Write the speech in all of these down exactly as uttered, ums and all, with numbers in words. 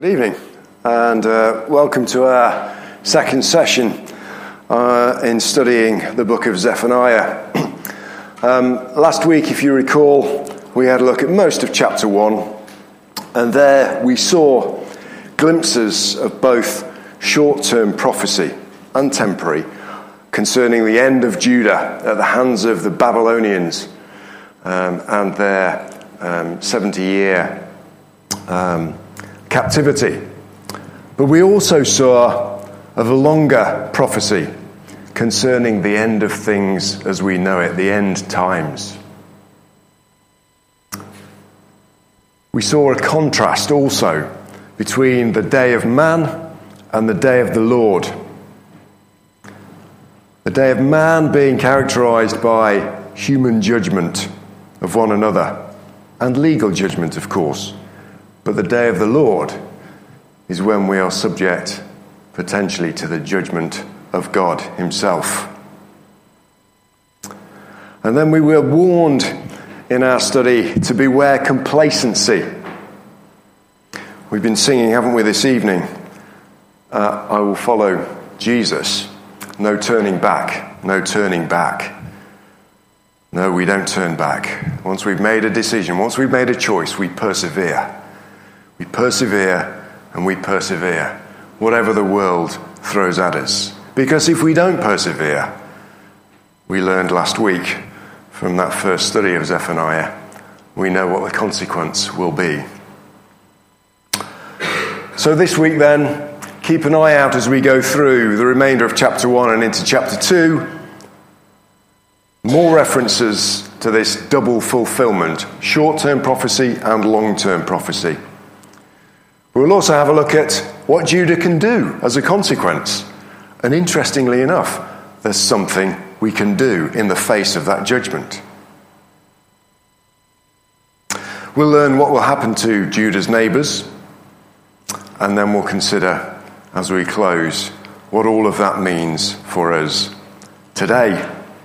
Good evening, and uh, welcome to our second session uh, in studying the book of Zephaniah. um, last week, if you recall, we had a look at most of chapter one, and there we saw glimpses of both short-term prophecy and temporary concerning the end of Judah at the hands of the Babylonians um, and their um, seventy-year um captivity. But we also saw of a longer prophecy concerning the end of things as we know it, the end times. We saw a contrast also between the day of man and the day of the Lord. The day of man being characterized by human judgment of one another and legal judgment, of course. But the day of the Lord is when we are subject potentially to the judgment of God himself. And then we were warned in our study to beware complacency. We've been singing, haven't we, this evening? Uh, I will follow Jesus. No turning back, no turning back. No, we don't turn back. Once we've made a decision, once we've made a choice, we persevere. We persevere and we persevere, whatever the world throws at us. Because if we don't persevere, we learned last week from that first study of Zephaniah, we know what the consequence will be. So this week then, keep an eye out as we go through the remainder of chapter one and into chapter two. More references to this double fulfillment, short-term prophecy and long-term prophecy. We'll also have a look at what Judah can do as a consequence. And interestingly enough, there's something we can do in the face of that judgment. We'll learn what will happen to Judah's neighbours, and then we'll consider, as we close, what all of that means for us today.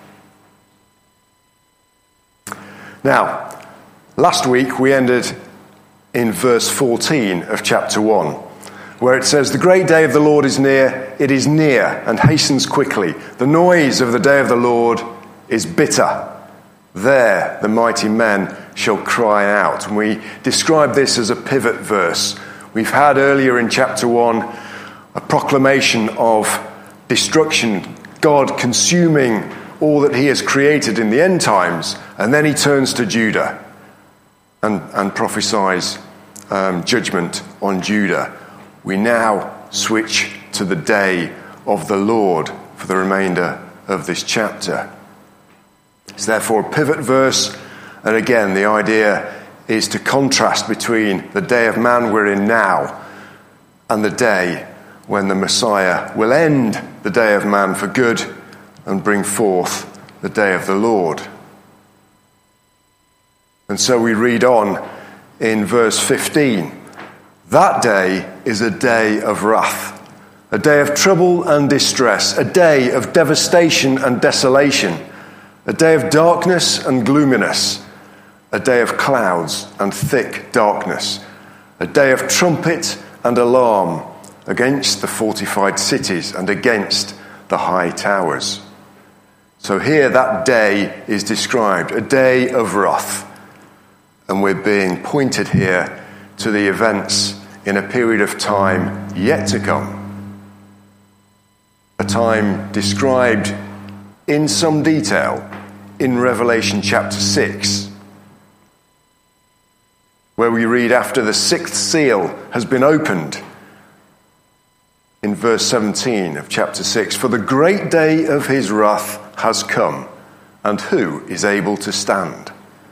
Now, last week we ended in verse fourteen of chapter one, where it says, "The great day of the Lord is near, it is near, and hastens quickly. The noise of the day of the Lord is bitter. There the mighty men shall cry out." And we describe this as a pivot verse. We've had earlier in chapter one a proclamation of destruction, God consuming all that he has created in the end times, and then he turns to Judah and, and prophesies Um, judgment on Judah. We now switch to the day of the Lord for the remainder of this chapter. It's therefore a pivot verse, and again the idea is to contrast between the day of man we're in now and the day when the Messiah will end the day of man for good and bring forth the day of the Lord. And so we read on in verse fifteen, "That day is a day of wrath, a day of trouble and distress, a day of devastation and desolation, a day of darkness and gloominess, a day of clouds and thick darkness, a day of trumpet and alarm against the fortified cities and against the high towers." So here that day is described, a day of wrath. And we're being pointed here to the events in a period of time yet to come. A time described in some detail in Revelation chapter six, where we read after the sixth seal has been opened, in verse seventeen of chapter six, "For the great day of his wrath has come, and who is able to stand?"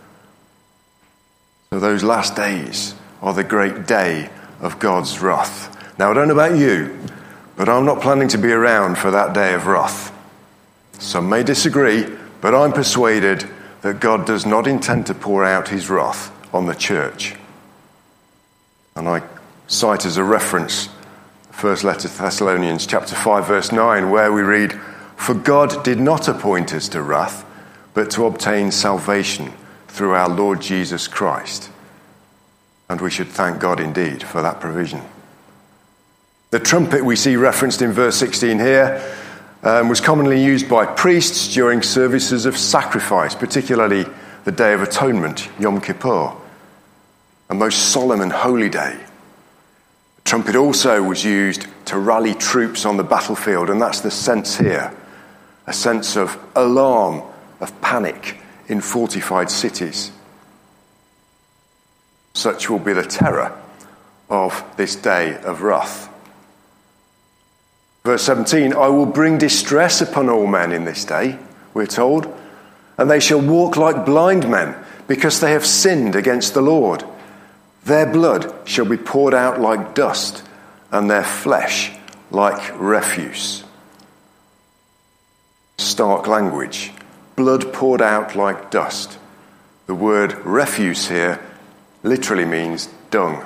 So those last days are the great day of God's wrath. Now, I don't know about you, but I'm not planning to be around for that day of wrath. Some may disagree, but I'm persuaded that God does not intend to pour out his wrath on the church. And I cite as a reference the first letter to Thessalonians chapter five verse nine, where we read, "For God did not appoint us to wrath, but to obtain salvation through our Lord Jesus Christ." And we should thank God indeed for that provision. The trumpet we see referenced in verse sixteen here um, was commonly used by priests during services of sacrifice, particularly the Day of Atonement, Yom Kippur, a most solemn and holy day. The trumpet also was used to rally troops on the battlefield, and that's the sense here, a sense of alarm, of panic in fortified cities. Such will be the terror of this day of wrath. Verse seventeen, I will bring distress upon all men in this day, we're told, and they shall walk like blind men, because they have sinned against the Lord. Their blood shall be poured out like dust, and their flesh like refuse. Stark language. Blood poured out like dust. The word refuse here literally means dung.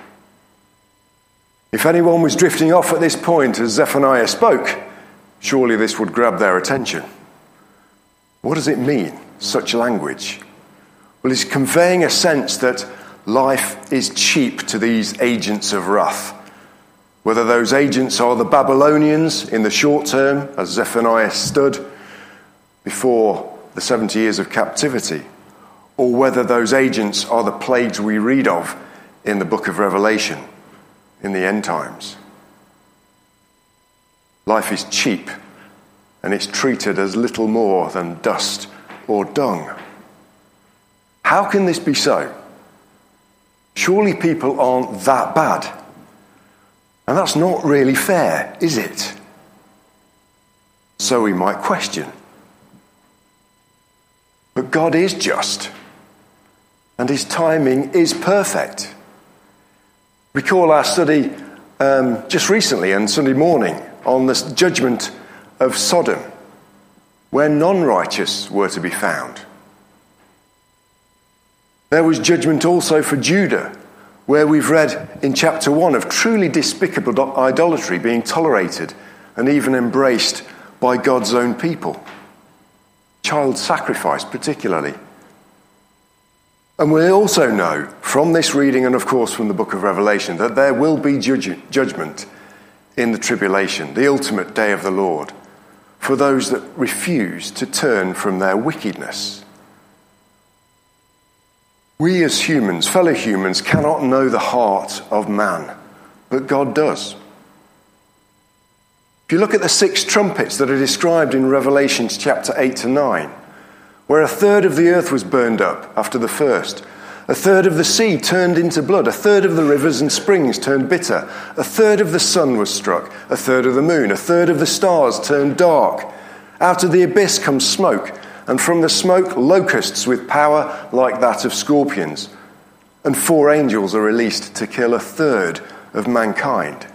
If anyone was drifting off at this point as Zephaniah spoke, surely this would grab their attention. What does it mean, such language? Well, it's conveying a sense that life is cheap to these agents of wrath. Whether those agents are the Babylonians in the short term, as Zephaniah stood before the seventy years of captivity, or whether those agents are the plagues we read of in the book of Revelation in the end times. Life is cheap, and it's treated as little more than dust or dung. How can this be so? Surely people aren't that bad. And that's not really fair, is it? So we might question. But God is just, and his timing is perfect. Recall our study um, just recently on Sunday morning on the judgment of Sodom, where non-righteous were to be found. There was judgment also for Judah, where we've read in chapter one of truly despicable idolatry being tolerated and even embraced by God's own people. Child sacrifice particularly. And we also know from this reading, and of course from the book of Revelation, that there will be judge- judgment in the tribulation, the ultimate day of the Lord, for those that refuse to turn from their wickedness. We as humans, fellow humans, cannot know the heart of man, but God does. If you look at the six trumpets that are described in Revelation chapter eight to nine, where a third of the earth was burned up after the first, a third of the sea turned into blood, a third of the rivers and springs turned bitter, a third of the sun was struck, a third of the moon, a third of the stars turned dark. Out of the abyss comes smoke, and from the smoke locusts with power like that of scorpions. And four angels are released to kill a third of mankind.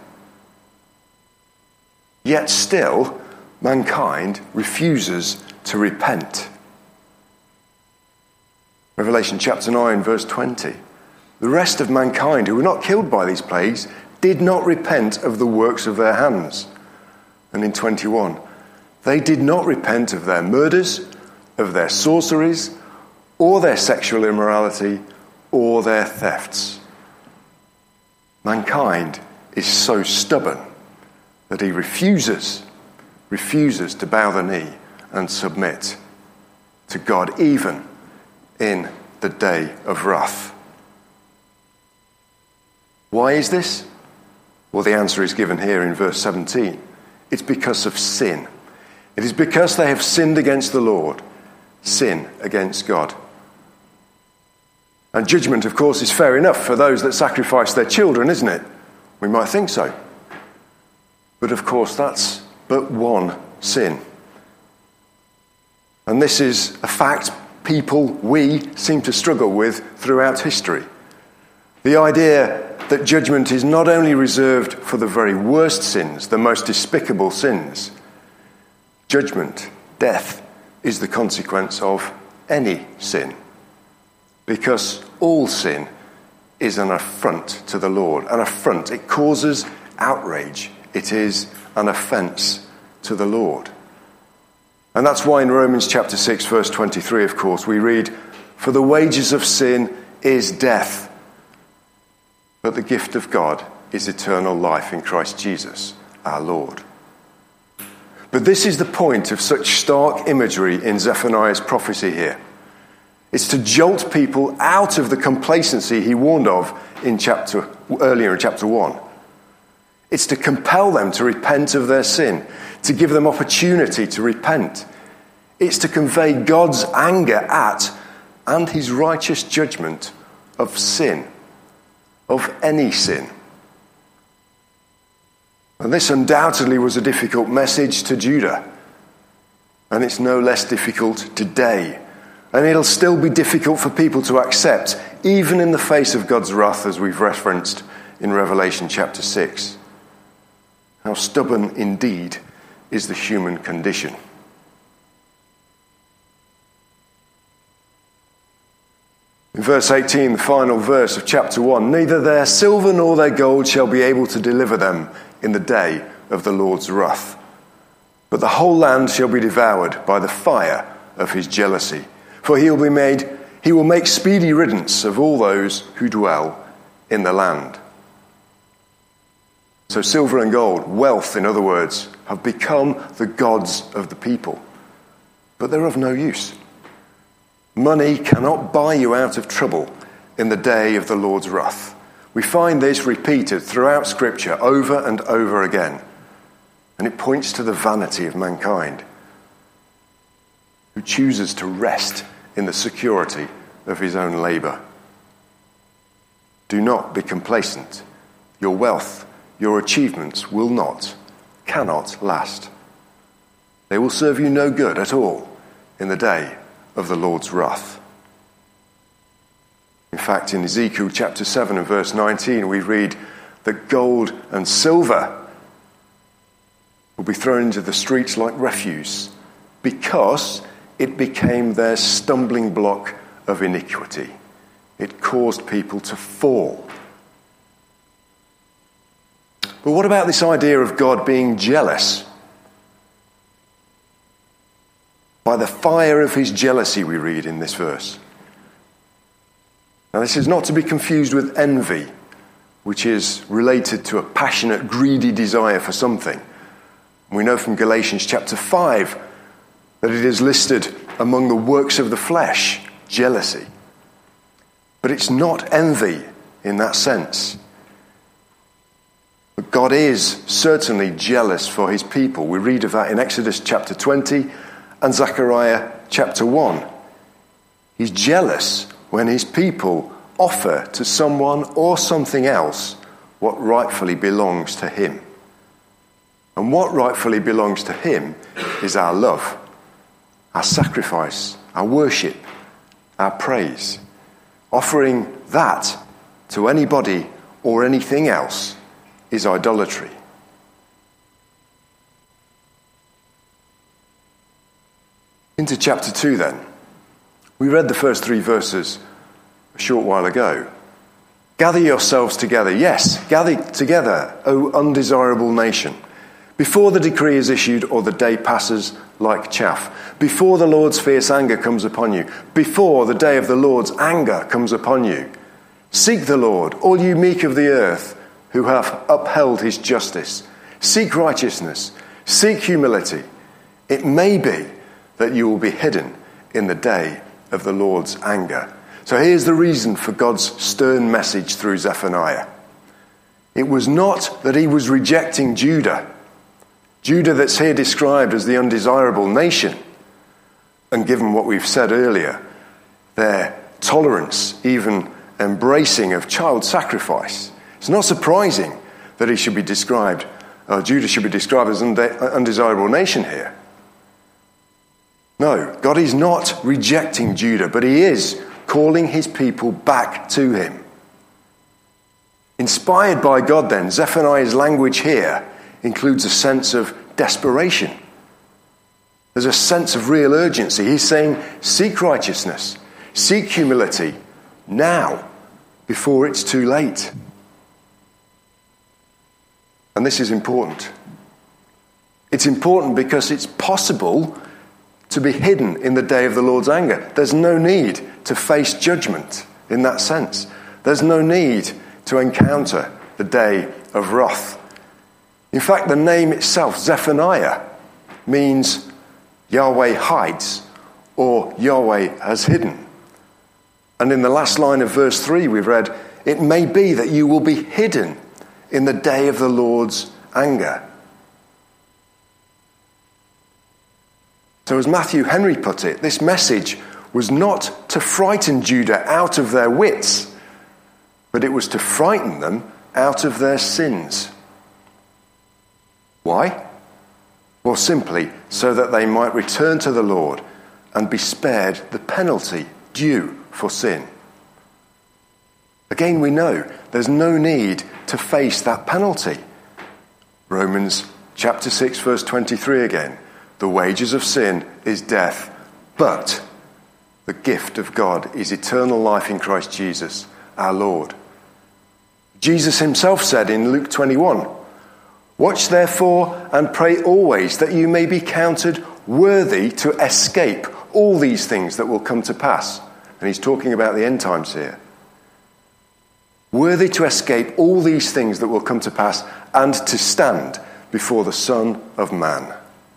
Yet still, mankind refuses to repent. Revelation chapter nine, verse twenty. The rest of mankind who were not killed by these plagues did not repent of the works of their hands. And in twenty-one, they did not repent of their murders, of their sorceries, or their sexual immorality, or their thefts. Mankind is so stubborn that he refuses, refuses to bow the knee and submit to God, even in the day of wrath. Why is this? Well, the answer is given here in verse seventeen. It's because of sin. It is because they have sinned against the Lord, sin against God. And judgment, of course, is fair enough for those that sacrifice their children, isn't it? We might think so. But of course, that's but one sin. And this is a fact people, we, seem to struggle with throughout history. The idea that judgment is not only reserved for the very worst sins, the most despicable sins. Judgment, death, is the consequence of any sin. Because all sin is an affront to the Lord. An affront. It causes outrage. It is an offence to the Lord. And that's why in Romans chapter six, verse twenty-three, of course, we read, "For the wages of sin is death, but the gift of God is eternal life in Christ Jesus, our Lord. But this is the point of such stark imagery in Zephaniah's prophecy here. It's to jolt people out of the complacency he warned of in chapter earlier in chapter one. It's to compel them to repent of their sin, to give them opportunity to repent. It's to convey God's anger at and his righteous judgment of sin, of any sin. And this undoubtedly was a difficult message to Judah. And it's no less difficult today. And it'll still be difficult for people to accept, even in the face of God's wrath, as we've referenced in Revelation chapter six. How stubborn indeed is the human condition. In verse eighteen, the final verse of chapter one, neither their silver nor their gold shall be able to deliver them in the day of the Lord's wrath. But the whole land shall be devoured by the fire of his jealousy. For he will be made, he will make speedy riddance of all those who dwell in the land. So silver and gold, wealth in other words, have become the gods of the people. But they're of no use. Money cannot buy you out of trouble in the day of the Lord's wrath. We find this repeated throughout Scripture over and over again. And it points to the vanity of mankind, who chooses to rest in the security of his own labour. Do not be complacent. Your wealth, your achievements will not, cannot last. They will serve you no good at all in the day of the Lord's wrath. In fact, in Ezekiel chapter seven and verse nineteen, we read that gold and silver will be thrown into the streets like refuse because it became their stumbling block of iniquity. It caused people to fall. But what about this idea of God being jealous? By the fire of his jealousy, we read in this verse. Now, this is not to be confused with envy, which is related to a passionate, greedy desire for something. We know from Galatians chapter five that it is listed among the works of the flesh, jealousy. But it's not envy in that sense. But God is certainly jealous for his people. We read of that in Exodus chapter twenty and Zechariah chapter one. He's jealous when his people offer to someone or something else what rightfully belongs to him. And what rightfully belongs to him is our love, our sacrifice, our worship, our praise. Offering that to anybody or anything else is idolatry. Into chapter two then. We read the first three verses a short while ago. Gather yourselves together. Yes, gather together, O undesirable nation. Before the decree is issued or the day passes like chaff. Before the Lord's fierce anger comes upon you. Before the day of the Lord's anger comes upon you. Seek the Lord, all you meek of the earth, who have upheld his justice. Seek righteousness. Seek humility. It may be that you will be hidden in the day of the Lord's anger. So here's the reason for God's stern message through Zephaniah. It was not that he was rejecting Judah. Judah that's here described as the undesirable nation. And given what we've said earlier, their tolerance, even embracing of child sacrifice. It's not surprising that he should be described, or Judah should be described as an undesirable nation here. No, God is not rejecting Judah, but he is calling his people back to him. Inspired by God then, Zephaniah's language here includes a sense of desperation. There's a sense of real urgency. He's saying, seek righteousness, seek humility now, before it's too late. And this is important. It's important because it's possible to be hidden in the day of the Lord's anger. There's no need to face judgment in that sense. There's no need to encounter the day of wrath. In fact, the name itself, Zephaniah, means Yahweh hides, or Yahweh has hidden. And in the last line of verse three we've read, it may be that you will be hidden in the day of the Lord's anger. So as Matthew Henry put it, this message was not to frighten Judah out of their wits, but it was to frighten them out of their sins. Why? Well, simply so that they might return to the Lord and be spared the penalty due for sin. Again, we know there's no need to face that penalty. Romans chapter six, verse twenty-three again. The wages of sin is death, but the gift of God is eternal life in Christ Jesus, our Lord. Jesus himself said in Luke twenty-one, "Watch therefore and pray always that you may be counted worthy to escape all these things that will come to pass." And he's talking about the end times here. Worthy to escape all these things that will come to pass and to stand before the Son of Man.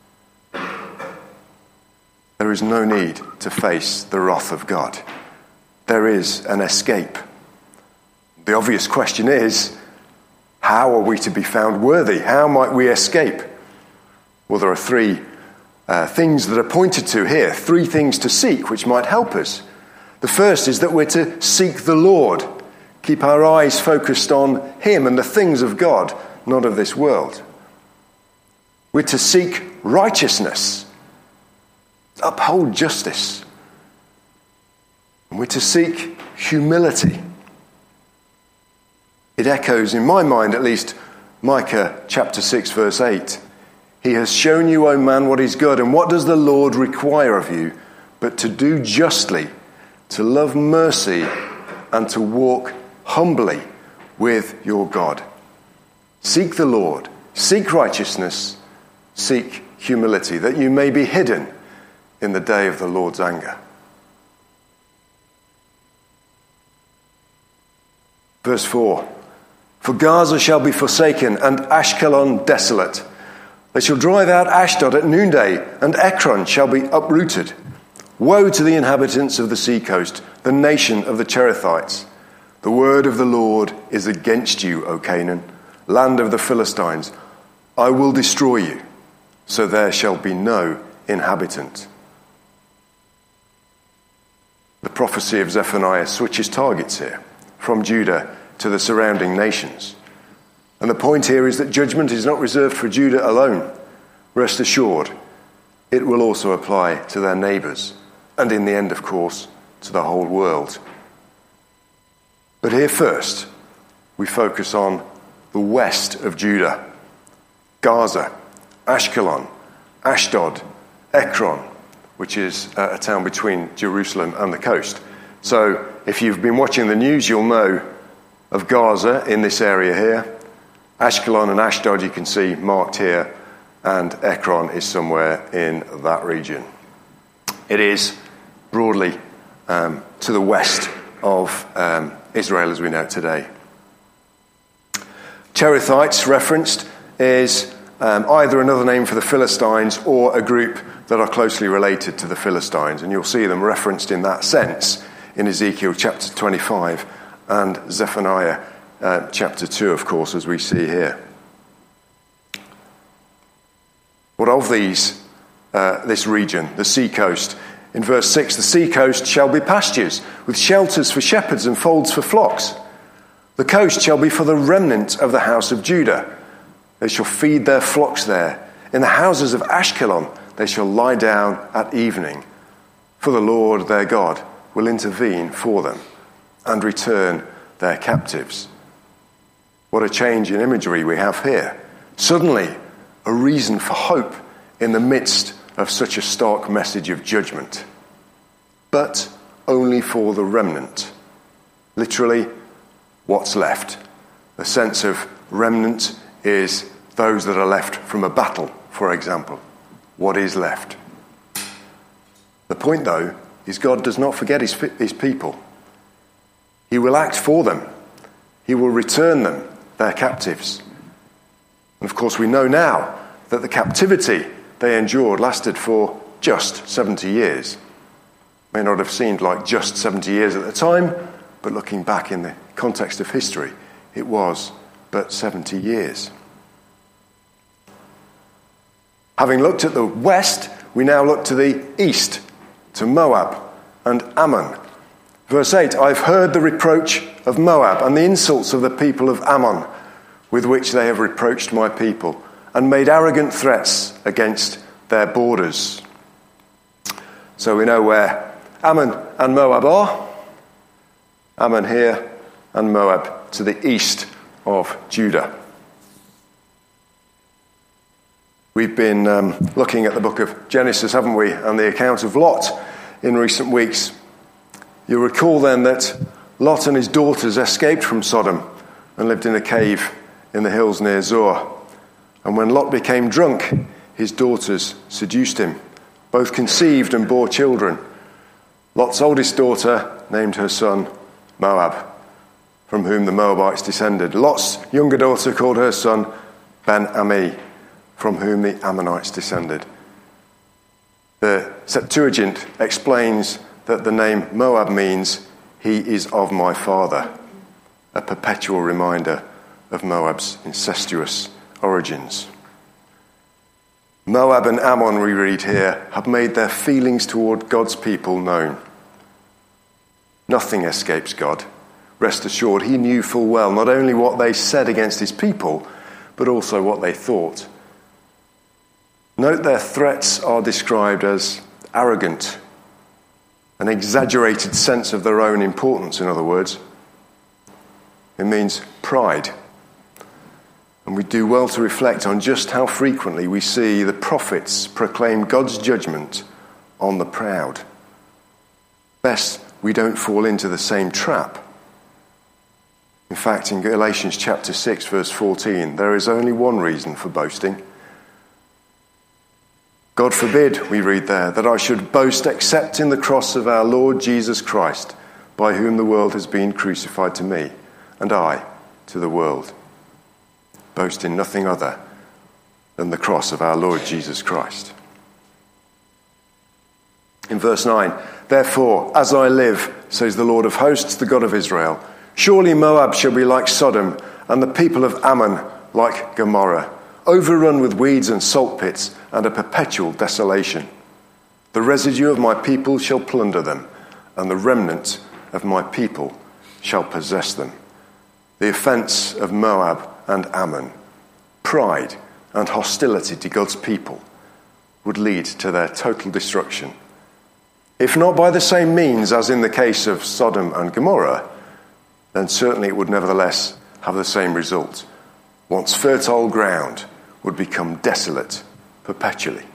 There is no need to face the wrath of God. There is an escape. The obvious question is, how are we to be found worthy? How might we escape? Well, there are three uh, things that are pointed to here, three things to seek which might help us. The first is that we're to seek the Lord, keep our eyes focused on him and the things of God, not of this world. We're to seek righteousness, uphold justice. And we're to seek humility. It echoes, in my mind at least, Micah chapter six, verse eight. He has shown you, O man, what is good, and what does the Lord require of you, but to do justly, to love mercy, and to walk humbly with your God. Seek the Lord, seek righteousness, seek humility, that you may be hidden in the day of the Lord's anger. Verse four. For Gaza shall be forsaken and Ashkelon desolate. They shall drive out Ashdod at noonday, and Ekron shall be uprooted. Woe to the inhabitants of the seacoast, the nation of the Cherethites. The word of the Lord is against you, O Canaan, land of the Philistines. I will destroy you, so there shall be no inhabitant. The prophecy of Zephaniah switches targets here, from Judah to the surrounding nations. And the point here is that judgment is not reserved for Judah alone. Rest assured, it will also apply to their neighbours, and in the end, of course, to the whole world. But here first, we focus on the west of Judah. Gaza, Ashkelon, Ashdod, Ekron, which is a town between Jerusalem and the coast. So if you've been watching the news, you'll know of Gaza in this area here. Ashkelon and Ashdod you can see marked here, and Ekron is somewhere in that region. It is broadly um, to the west of um, Israel as we know it today. Cherethites referenced is um, either another name for the Philistines or a group that are closely related to the Philistines, and you'll see them referenced in that sense in Ezekiel chapter twenty-five and Zephaniah uh, chapter two, of course, as we see here. What of these, uh, this region, the seacoast? In verse six, the seacoast shall be pastures, with shelters for shepherds and folds for flocks. The coast shall be for the remnant of the house of Judah. They shall feed their flocks there. In the houses of Ashkelon they shall lie down at evening. For the Lord their God will intervene for them and return their captives. What a change in imagery we have here. Suddenly, a reason for hope in the midst of such a stark message of judgment. But only for the remnant. Literally, what's left. The sense of remnant is those that are left from a battle, for example. What is left? The point, though, is God does not forget his, his people. He will act for them. He will return them, their captives. course, we know now that the captivity they endured lasted for just seventy years. May not have seemed like just seventy years at the time, but looking back in the context of history, it was but seventy years. Having looked at the west, we now look to the east, to Moab and Ammon. Verse eight, I've heard the reproach of Moab and the insults of the people of Ammon, with which they have reproached my people, and made arrogant threats against their borders. So we know where Ammon and Moab are. Ammon here and Moab to the east of Judah. We've been um, looking at the book of Genesis, haven't we, and the account of Lot in recent weeks. You'll recall then that Lot and his daughters escaped from Sodom and lived in a cave in the hills near Zoar. And when Lot became drunk, his daughters seduced him. Both conceived and bore children. Lot's oldest daughter named her son Moab, from whom the Moabites descended. Lot's younger daughter called her son Ben-Ami, from whom the Ammonites descended. The Septuagint explains that the name Moab means he is of my father, a perpetual reminder of Moab's incestuous origins. Moab and Ammon, we read here, have made their feelings toward God's people known. Nothing escapes God. Rest assured, he knew full well not only what they said against his people, but also what they thought. Note their threats are described as arrogant, an exaggerated sense of their own importance, in other words. It means pride. And we do well to reflect on just how frequently we see the prophets proclaim God's judgment on the proud. Best we don't fall into the same trap. In fact, in Galatians chapter six, verse fourteen, there is only one reason for boasting. God forbid, we read there, that I should boast except in the cross of our Lord Jesus Christ, by whom the world has been crucified to me, and I to the world. Boast in nothing other than the cross of our Lord Jesus Christ. In verse nine, therefore, as I live, says the Lord of hosts, the God of Israel, surely Moab shall be like Sodom, and the people of Ammon like Gomorrah, overrun with weeds and salt pits, and a perpetual desolation. The residue of my people shall plunder them, and the remnant of my people shall possess them. The offence of Moab and Ammon, pride and hostility to God's people, would lead to their total destruction. If not by the same means as in the case of Sodom and Gomorrah, then certainly it would nevertheless have the same result. Once fertile ground would become desolate perpetually.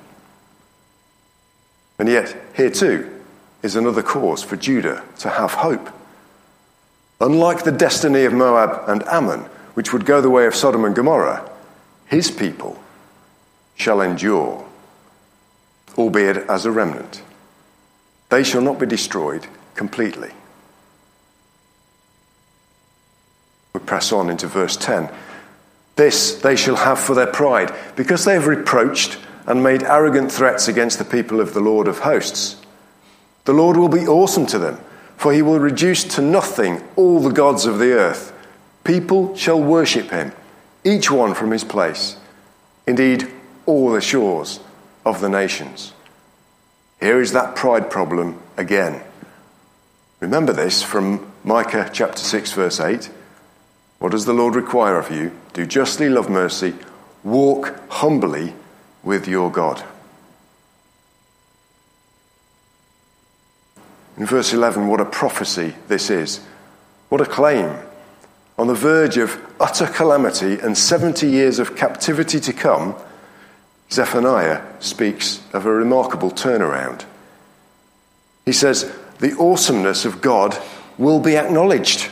And yet, here too is another cause for Judah to have hope. Unlike the destiny of Moab and Ammon, which would go the way of Sodom and Gomorrah, his people shall endure, albeit as a remnant. They shall not be destroyed completely. We press on into verse ten. This they shall have for their pride, because they have reproached and made arrogant threats against the people of the Lord of hosts. The Lord will be awesome to them, for he will reduce to nothing all the gods of the earth. People shall worship him, each one from his place. Indeed, all the shores of the nations. Here is that pride problem again. Remember this from Micah chapter six, verse eight. What does the Lord require of you? Do justly, love mercy, walk humbly with your God. In verse eleven, what a prophecy this is. What a claim. On the verge of utter calamity and seventy years of captivity to come, Zephaniah speaks of a remarkable turnaround. He says, the awesomeness of God will be acknowledged.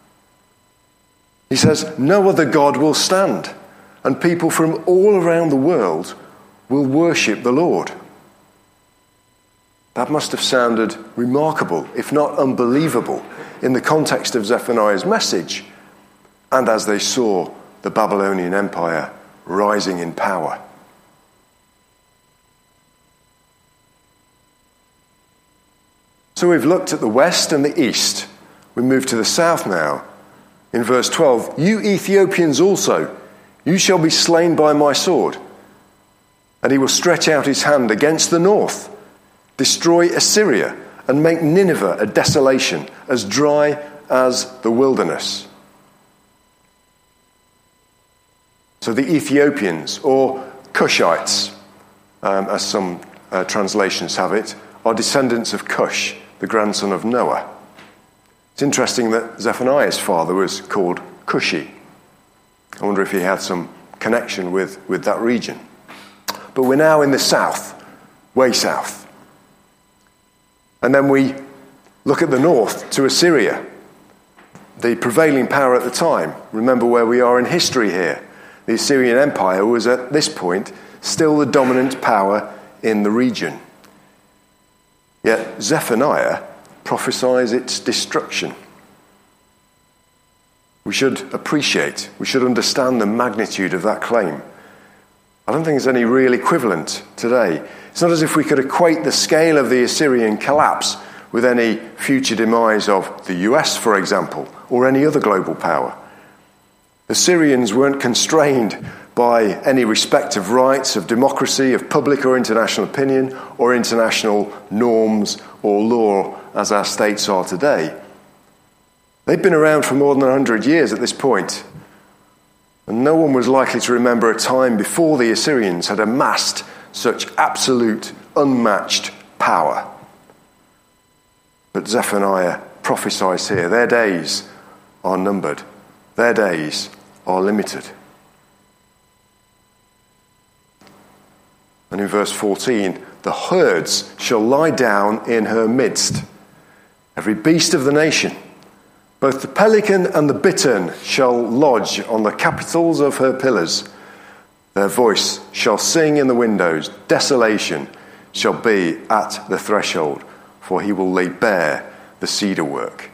He says, no other God will stand, and people from all around the world will worship the Lord. That must have sounded remarkable, if not unbelievable, in the context of Zephaniah's message, and as they saw the Babylonian Empire rising in power. So we've looked at the west and the east. We move to the south now. In verse twelve, you Ethiopians also, you shall be slain by my sword. And he will stretch out his hand against the north, destroy Assyria, and make Nineveh a desolation, as dry as the wilderness. So the Ethiopians, or Cushites, um, as some uh, translations have it, are descendants of Cush, the grandson of Noah. It's interesting that Zephaniah's father was called Cushi. I wonder if he had some connection with, with that region. But we're now in the south, way south. And then we look at the north to Assyria, the prevailing power at the time. Remember where we are in history here. The Assyrian Empire was at this point still the dominant power in the region. Yet Zephaniah prophesies its destruction. We should appreciate, we should understand the magnitude of that claim. I don't think there's any real equivalent today. It's not as if we could equate the scale of the Assyrian collapse with any future demise of the U S, for example, or any other global power. The Syrians weren't constrained by any respect of rights, of democracy, of public or international opinion, or international norms or law as our states are today. They'd been around for more than one hundred years at this point, and no one was likely to remember a time before the Assyrians had amassed such absolute, unmatched power. But Zephaniah prophesies here, their days are numbered, their days are limited. And in verse fourteen, the herds shall lie down in her midst, every beast of the nation. Both the pelican and the bittern shall lodge on the capitals of her pillars. Their voice shall sing in the windows. Desolation shall be at the threshold, for he will lay bare the cedar work.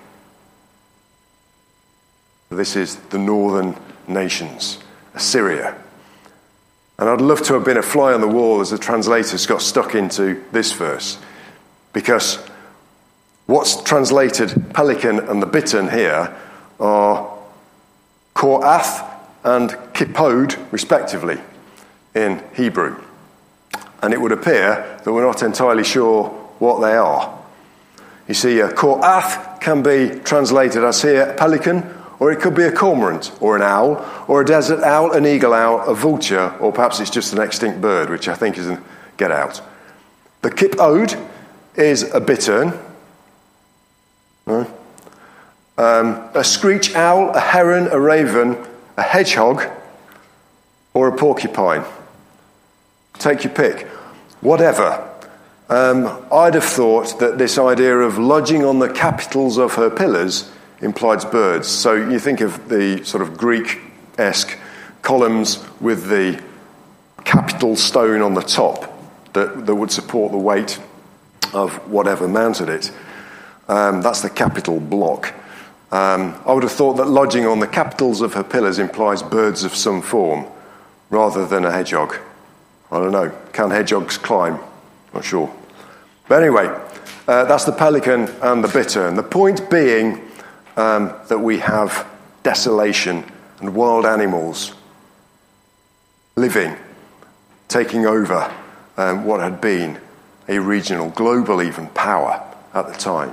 This is the northern nations, Assyria. And I'd love to have been a fly on the wall as the translators got stuck into this verse, because what's translated pelican and the bittern here are Korath and Kippod, respectively, in Hebrew. And it would appear that we're not entirely sure what they are. You see, a Korath can be translated as here pelican, or it could be a cormorant, or an owl, or a desert owl, an eagle owl, a vulture, or perhaps it's just an extinct bird, which I think is a get out. The Kippod is a bittern. No. Um, a screech owl, a heron, a raven, a hedgehog, or a porcupine. Take your pick. Whatever. Um, I'd have thought that this idea of lodging on the capitals of her pillars implies birds. So you think of the sort of Greek-esque columns with the capital stone on the top that, that would support the weight of whatever mounted it. Um, that's the capital block. Um, I would have thought that lodging on the capitals of her pillars implies birds of some form rather than a hedgehog. I don't know. Can hedgehogs climb? Not sure. But anyway, uh, that's the pelican and the bittern. The point being um, that we have desolation and wild animals living, taking over um, what had been a regional, global even, power at the time.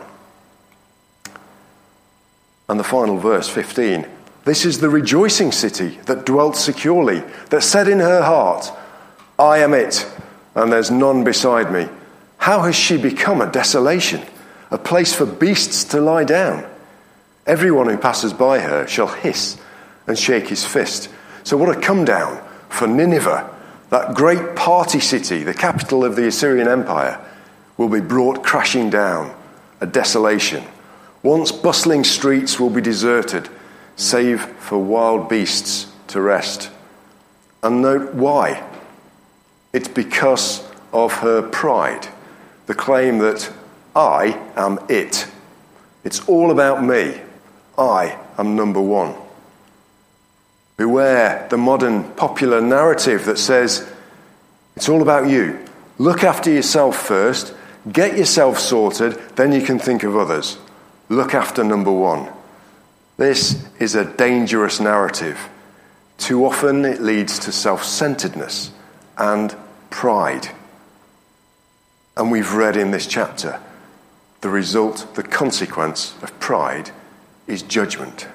And the final verse, fifteen. This is the rejoicing city that dwelt securely, that said in her heart, I am it, and there's none beside me. How has she become a desolation, a place for beasts to lie down? Everyone who passes by her shall hiss and shake his fist. So what a come down for Nineveh, that great party city, the capital of the Assyrian Empire, will be brought crashing down, a desolation. Once bustling streets will be deserted, save for wild beasts to rest. And note why. It's because of her pride, the claim that I am it. It's all about me. I am number one. Beware the modern popular narrative that says it's all about you. Look after yourself first, get yourself sorted, then you can think of others. Look after number one. This is a dangerous narrative. Too often it leads to self-centeredness and pride. And we've read in this chapter, the result, the consequence of pride is judgment.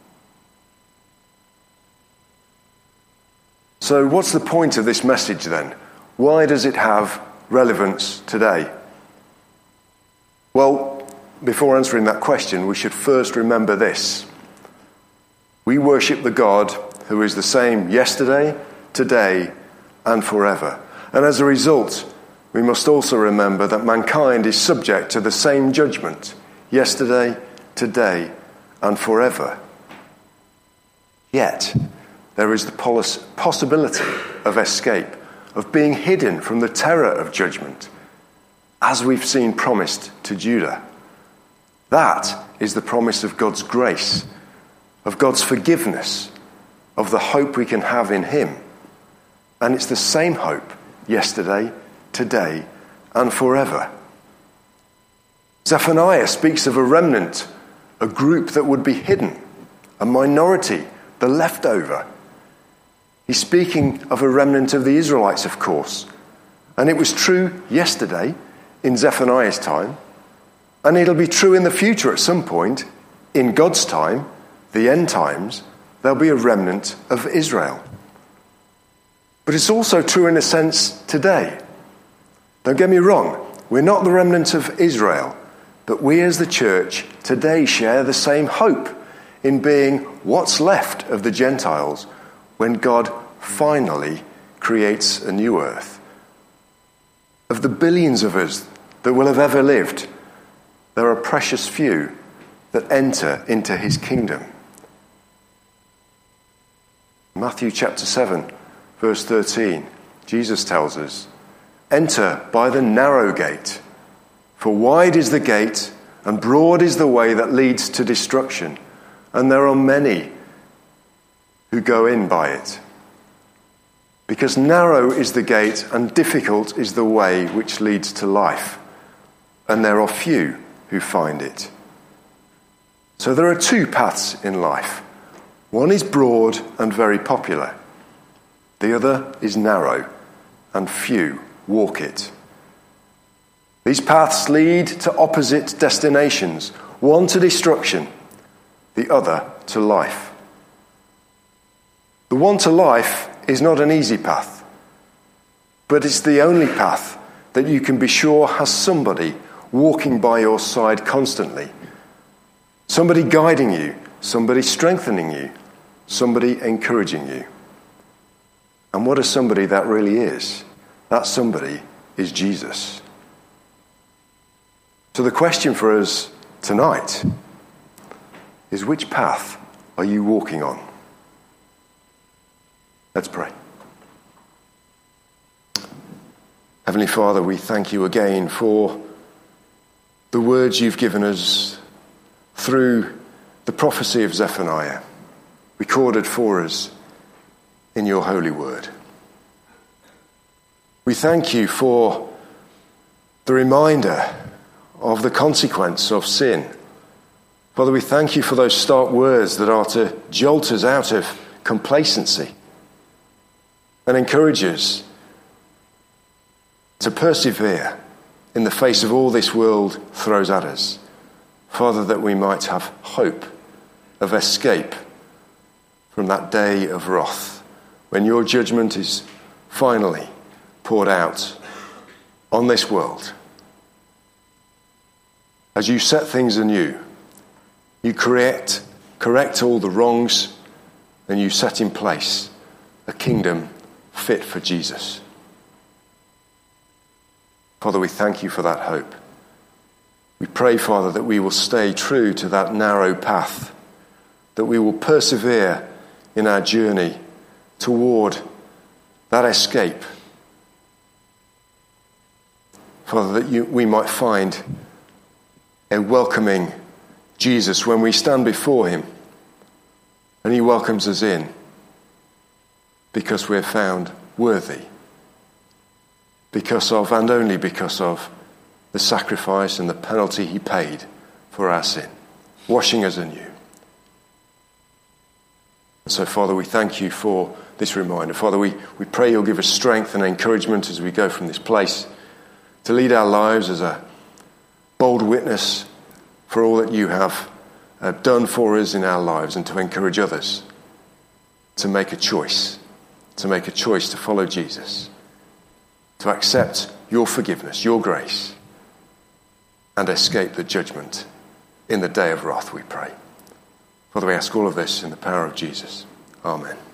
So what's the point of this message then? Why does it have relevance today? Well, before answering that question, we should first remember this. We worship the God who is the same yesterday, today, and forever. And as a result, we must also remember that mankind is subject to the same judgment, yesterday, today, and forever. Yet, there is the possibility of escape, of being hidden from the terror of judgment, as we've seen promised to Judah. That is the promise of God's grace, of God's forgiveness, of the hope we can have in him. And it's the same hope yesterday, today, and forever. Zephaniah speaks of a remnant, a group that would be hidden, a minority, the leftover. He's speaking of a remnant of the Israelites, of course. And it was true yesterday, in Zephaniah's time, and it'll be true in the future at some point, in God's time, the end times, there'll be a remnant of Israel. But it's also true in a sense today. Don't get me wrong, we're not the remnant of Israel, but we as the church today share the same hope in being what's left of the Gentiles when God finally creates a new earth. Of the billions of us that will have ever lived, there are precious few that enter into his kingdom. Matthew chapter seven, verse thirteen, Jesus tells us, "Enter by the narrow gate, for wide is the gate and broad is the way that leads to destruction, and there are many who go in by it. Because narrow is the gate and difficult is the way which leads to life, and there are few who find it." So there are two paths in life. One is broad and very popular. The other is narrow, and few walk it. These paths lead to opposite destinations, one to destruction, the other to life. The one to life is not an easy path, but it's the only path that you can be sure has somebody walking by your side constantly. Somebody guiding you, somebody strengthening you, somebody encouraging you. And what a somebody that really is. That somebody is Jesus. So the question for us tonight is, which path are you walking on? Let's pray. Heavenly Father, we thank you again for the words you've given us through the prophecy of Zephaniah, recorded for us in your holy word. We thank you for the reminder of the consequence of sin. Father, we thank you for those stark words that are to jolt us out of complacency and encourage us to persevere in the face of all this world throws at us. Father, that we might have hope of escape from that day of wrath when your judgment is finally poured out on this world. As you set things anew, you correct, correct all the wrongs, and you set in place a kingdom fit for Jesus. Father, we thank you for that hope. We pray, Father, that we will stay true to that narrow path, that we will persevere in our journey toward that escape. Father, that you, we might find a welcoming Jesus when we stand before him and he welcomes us in because we're found worthy, because of, and only because of, the sacrifice and the penalty he paid for our sin, washing us anew. And so, Father, we thank you for this reminder. Father, we, we pray you'll give us strength and encouragement as we go from this place to lead our lives as a bold witness for all that you have uh, done for us in our lives, and to encourage others to make a choice, to make a choice to follow Jesus, to accept your forgiveness, your grace, and escape the judgment in the day of wrath, we pray. Father, we ask all of this in the power of Jesus. Amen.